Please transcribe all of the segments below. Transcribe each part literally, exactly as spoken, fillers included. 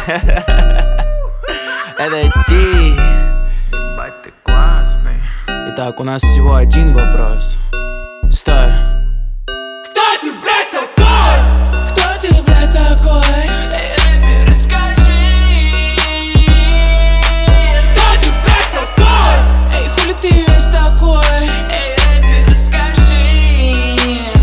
Это Ди. Ебать, ты классный. Итак, у нас всего один вопрос. Стой. Кто ты, блядь, такой? Кто ты, блядь, такой? Эй, рэпер, расскажи. Кто ты, блядь, такой? Эй, хули ты весь такой? Эй, рэпер, расскажи.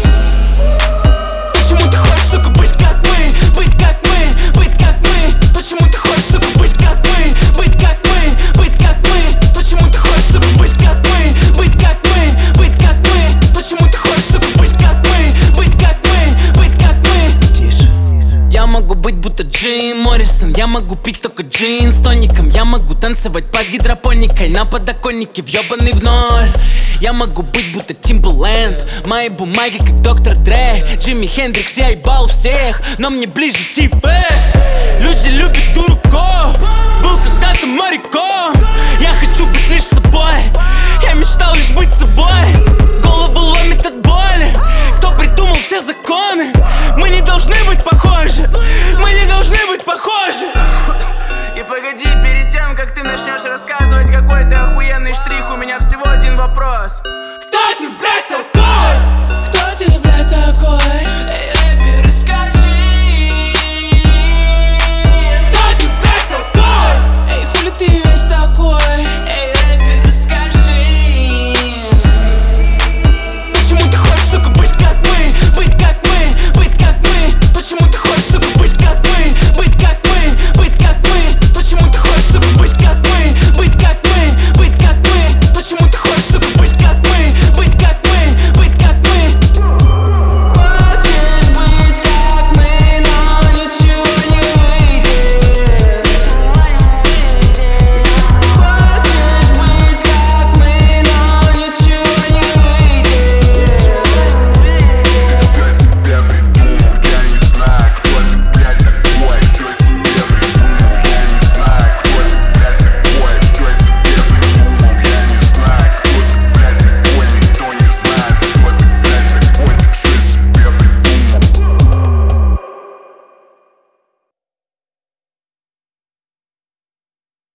Почему ты хочешь, сука, быть как мы? Быть как мы, быть как мы. Почему ты хочешь, сука, быть как мы? Быть как мы, быть как мы. Почему ты хочешь, сука, быть как мы? Быть как мы, быть как мы. Почему ты хочешь, сука, быть как мы? Быть как мы, быть как мы. Тише. Я могу быть будто Джим Моррисон. Я могу пить только джин с тоником. Я могу танцевать под гидропоникой на подоконнике, въебаный в ноль. Я могу быть будто Тимберленд. Мои бумаги как доктор Дре, Джимми Хендрикс, я ебал всех, но мне ближе Ти-Фест. Люди любят дураков. Был когда-то моряком. Я хочу быть лишь собой. Я мечтал лишь быть собой. Голову ломит от боли. Кто придумал все законы? Мы не должны быть похожи. Мы не должны быть похожи. И погоди, перед тем, как ты начнешь рассказывать какой-то охуенный штрих, у меня всего один вопрос. Кто ты, блядь, такой?